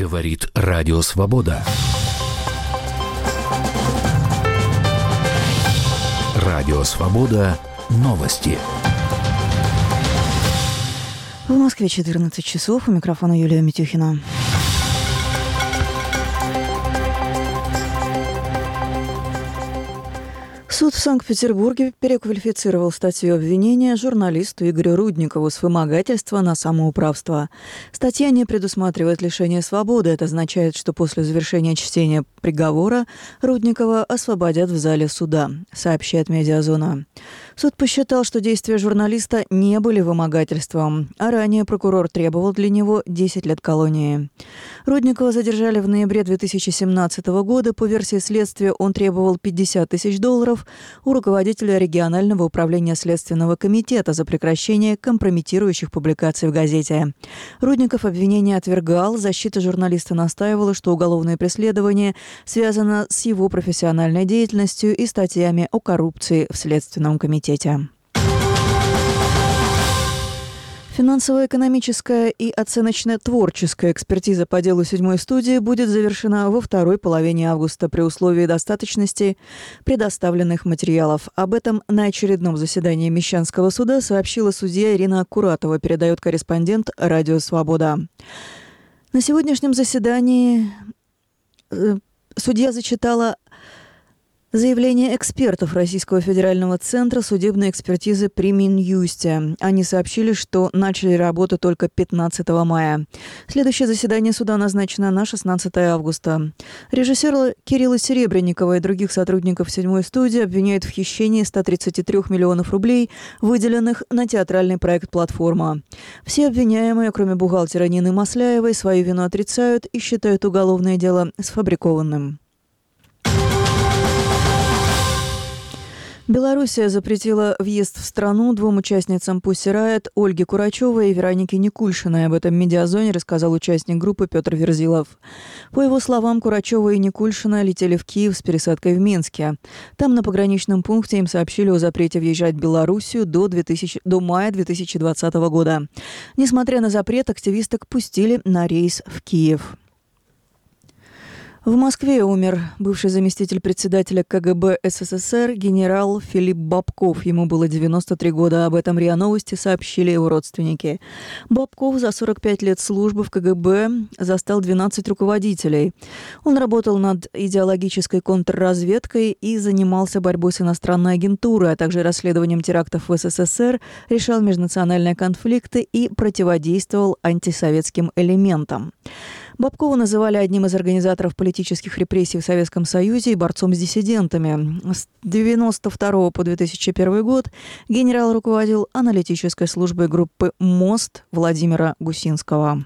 Говорит Радио Свобода. Радио Свобода. Новости. В Москве 14 часов. У микрофона Юлия Митюхина. Суд в Санкт-Петербурге переквалифицировал статью обвинения журналисту Игорю Рудникову с вымогательства на самоуправство. Статья не предусматривает лишение свободы. Это означает, что после завершения чтения приговора Рудникова освободят в зале суда, сообщает «Медиазона». Суд посчитал, что действия журналиста не были вымогательством, а ранее прокурор требовал для него 10 лет колонии. Рудникова задержали в ноябре 2017 года. По версии следствия, он требовал $50 тысяч у руководителя регионального управления Следственного комитета за прекращение компрометирующих публикаций в газете. Рудников обвинение отвергал. Защита журналиста настаивала, что уголовное преследование связано с его профессиональной деятельностью и статьями о коррупции в Следственном комитете. Финансово-экономическая и оценочно-творческая экспертиза по делу 7-й студии будет завершена во второй половине августа при условии достаточности предоставленных материалов. Об этом на очередном заседании Мещанского суда сообщила судья Ирина Аккуратова, передает корреспондент «Радио Свобода». На сегодняшнем заседании судья зачитала заявление экспертов Российского федерального центра судебной экспертизы при Минюсте. Они сообщили, что начали работу только 15 мая. Следующее заседание суда назначено на 16 августа. Режиссера Кирилла Серебренникова и других сотрудников 7-й студии обвиняют в хищении 133 миллионов рублей, выделенных на театральный проект «Платформа». Все обвиняемые, кроме бухгалтера Нины Масляевой, свою вину отрицают и считают уголовное дело сфабрикованным. Белоруссия запретила въезд в страну двум участницам Pussy Riot Ольге Курачевой и Веронике Никульшиной. Об этом в «Медиазоне» рассказал участник группы Петр Верзилов. По его словам, Курачева и Никульшина летели в Киев с пересадкой в Минске. Там на пограничном пункте им сообщили о запрете въезжать в Белоруссию до мая 2020 года. Несмотря на запрет, активисток пустили на рейс в Киев. В Москве умер бывший заместитель председателя КГБ СССР генерал Филипп Бобков. Ему было 93 года. Об этом РИА Новости сообщили его родственники. Бобков за 45 лет службы в КГБ застал 12 руководителей. Он работал над идеологической контрразведкой и занимался борьбой с иностранной агентурой, а также расследованием терактов в СССР, решал межнациональные конфликты и противодействовал антисоветским элементам. Бобкова называли одним из организаторов политических репрессий в Советском Союзе и борцом с диссидентами. С 1992 по 2001 год генерал руководил аналитической службой группы «Мост» Владимира Гусинского.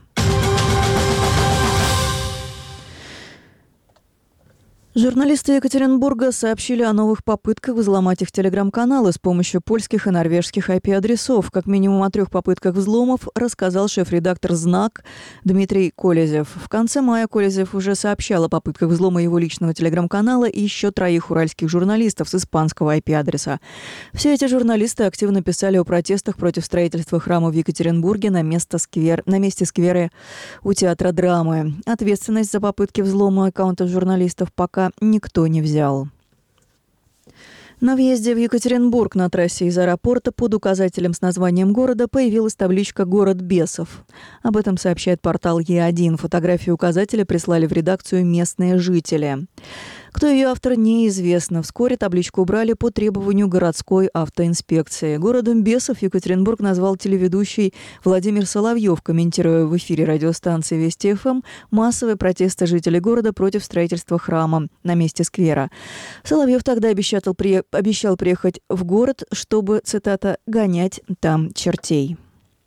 Журналисты Екатеринбурга сообщили о новых попытках взломать их телеграм-каналы с помощью польских и норвежских IP-адресов. Как минимум о 3 попытках взломов рассказал шеф-редактор «Знак» Дмитрий Колезев. В конце мая Колезев уже сообщал о попытках взлома его личного телеграм-канала и еще 3 уральских журналистов с испанского IP-адреса. Все эти журналисты активно писали о протестах против строительства храма в Екатеринбурге на месте сквера у театра драмы. Ответственность за попытки взлома аккаунтов журналистов пока никто не взял. На въезде в Екатеринбург на трассе из аэропорта под указателем с названием города появилась табличка «Город бесов». Об этом сообщает портал Е1. Фотографию указателя прислали в редакцию местные жители. Кто ее автор, неизвестно. Вскоре табличку убрали по требованию городской автоинспекции. Городом бесов Екатеринбург назвал телеведущий Владимир Соловьев, комментируя в эфире радиостанции Вести ФМ массовые протесты жителей города против строительства храма на месте сквера. Соловьев тогда обещал приехать в город, чтобы, цитата, «гонять там чертей».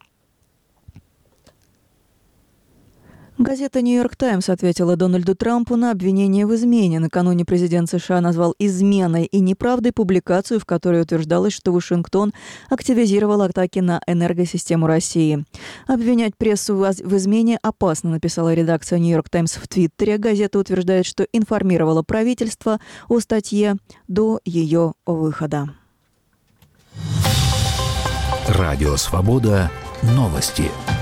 Газета «Нью-Йорк Таймс» ответила Дональду Трампу на обвинение в измене. Накануне президент США назвал изменой и неправдой публикацию, в которой утверждалось, что Вашингтон активизировал атаки на энергосистему России. Обвинять прессу в измене опасно, написала редакция «Нью-Йорк Таймс» в Твиттере. Газета утверждает, что информировала правительство о статье до ее выхода. Радио «Свобода». Новости.